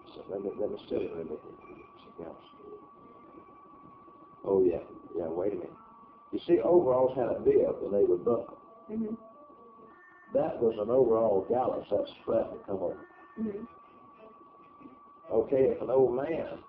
So let me study a little bit. Something else. Oh, yeah. Yeah, wait a minute. You see, overalls had a bib and they would buckle. Mm-hmm. That was an overall gallus. That's flat to come over. Mm-hmm. Okay, if an old man,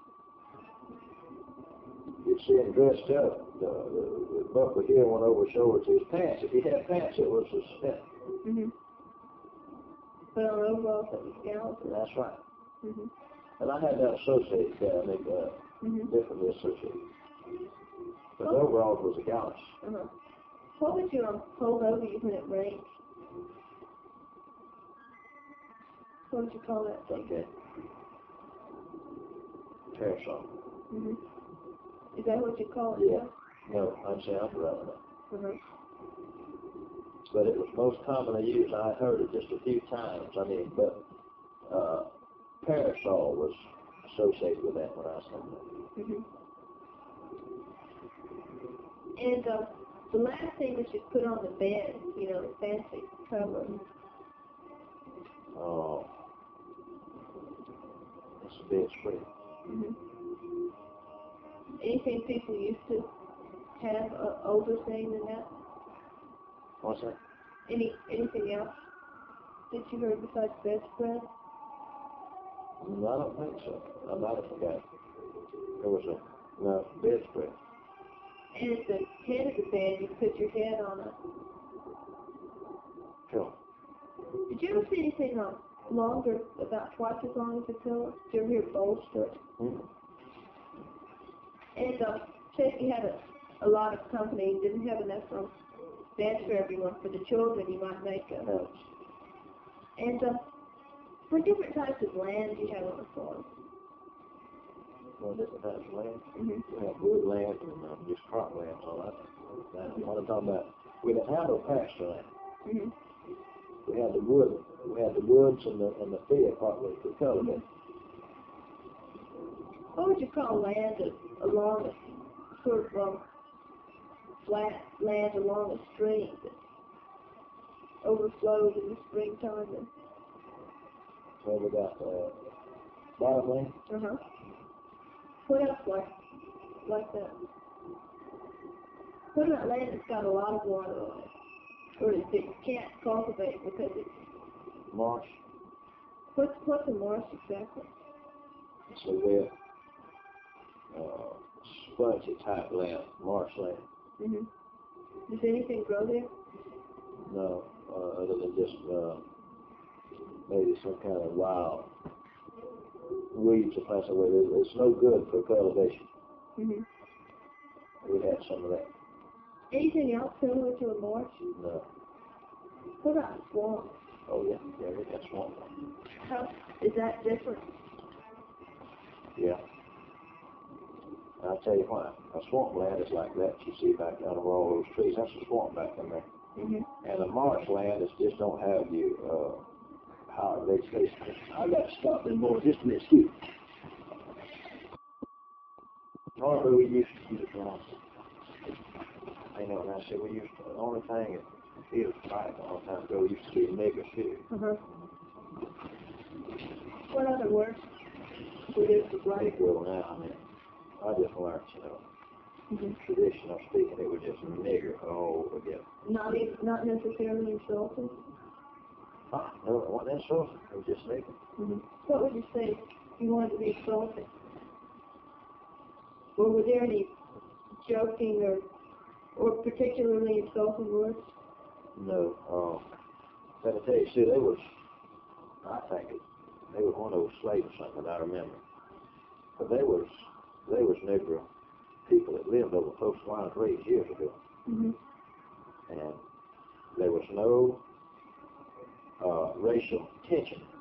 you'd see him dressed up, the buckle here went over his shoulder to his pants. If he had pants, it was suspended. Mm-hmm. But on overalls, that was gallus. That's right. Mm-hmm. And I had that associated, differently associated. But overalls was a gallus. Uh-huh. What would you hold over you when it rained? What would you call that thing? Okay. Parasol. Mm-hmm. Is that what you call it? Yeah. No, I'm saying umbrella. Uh-huh. But it was most commonly used. I heard it just a few times. I mean, but parasol was associated with that when I was coming Mm-hmm. And the last thing that you put on the bed, you know, the fancy cover. Oh, it's a bed spread. Mm-hmm. Anything people used to have older thing than that? What's that? Anything else that you heard besides bedspread? No, I don't think so. I might have forgotten. There was a bedspread. And at the head of the bed, you put your head on a... Pillow. Did you ever see anything longer, about twice as long as a pillow? Did you ever hear bolster? Mm-hmm. And say if you had a lot of company, didn't have enough beds for everyone, for the children, you might make a... Couch. And what different types of land do you have on the farm? Well, different types of land. Mm-hmm. We have wood land and just crop land. So that's what I'm talking about. We didn't have no pasture land. Mm-hmm. We had the wood. We had the woods and the field partly to cultivate. What would you call land along a sort of flat land along a stream that overflows in the springtime? So we got bottomland. Uh-huh. What else like that? What about land that's got a lot of water on it? Or that you can't cultivate because it's... Marsh. What's a marsh exactly? It's a wet, spongy type land, marshland. Mm-hmm. Does anything grow there? No, other than just maybe some kind of wild weeds or plants away. It's no good for cultivation. Mm-hmm. We had some of that. Anything else similar to a marsh? No. What about a swamp? Oh yeah, we got swamp. How is that different? Yeah. I'll tell you why. A swamp land is like that you see back under all those trees. That's a swamp back in there. Mm-hmm. And a marshland is just don't have you higher vegetation. I got to stop in more just a minute. Excuse me. Normally we used to use I know, and I said we used to, the only thing that feels right a long time ago used to be nigger too. Uh-huh. What other words would it be I like? think well now, I mean, I just learned, Mm-hmm. traditional speaking, it was just nigger all over again. Not necessarily insulting? Ah, no, it wasn't insulting, it was just nigger. Mm-hmm. What would you say if you wanted to be insulting? Or were there any joking or particularly insulting words? No, but I tell you, see, they was one of those slaves or something, I remember. But they was Negro people that lived over close to Lions Range years ago. Mm-hmm. And there was no racial tension